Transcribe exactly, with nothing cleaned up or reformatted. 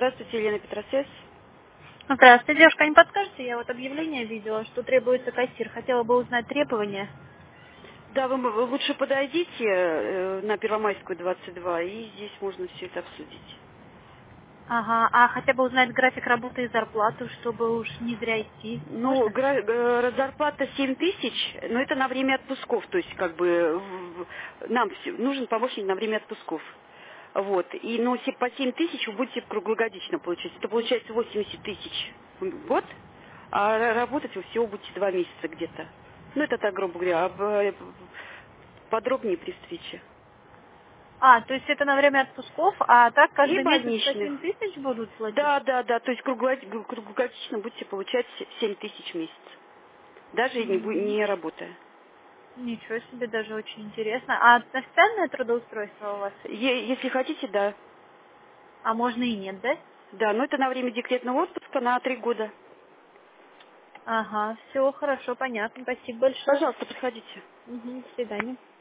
Здравствуйте, Елена Петросвязь. Здравствуйте, девушка, не подскажете? Я вот объявление видела, что требуется кассир. Хотела бы узнать требования. Да, вы, м- вы лучше подойдите э, на Первомайскую двадцать два, и здесь можно все это обсудить. Ага, а хотя бы узнать график работы и зарплату, чтобы уж не зря идти. Ну, Можно? гра- э, зарплата семь тысяч, но это на время отпусков, то есть как бы в- в- нам всё- нужен помощник на время отпусков. Вот. И ну, се- по семь тысяч вы будете круглогодично получать. Это получается восемьдесят тысяч в год, а ра- работать вы всего будете два месяца где-то. Ну, это так, грубо говоря, об- э, подробнее при встрече. А, то есть это на время отпусков, а так И каждый месяц по больничных. семь тысяч будут платить? Да, да, да. То есть кругло- круглогодично будете получать семь тысяч в месяц. Даже не, бу- Мгм. не работая. Ничего себе, даже очень интересно. А официальное трудоустройство у вас? Е- если хотите, да. А можно и нет, да? Да, но это на время декретного отпуска на три года. Ага, все хорошо, понятно. Спасибо большое. Пожалуйста, приходите. Мгм, до свидания.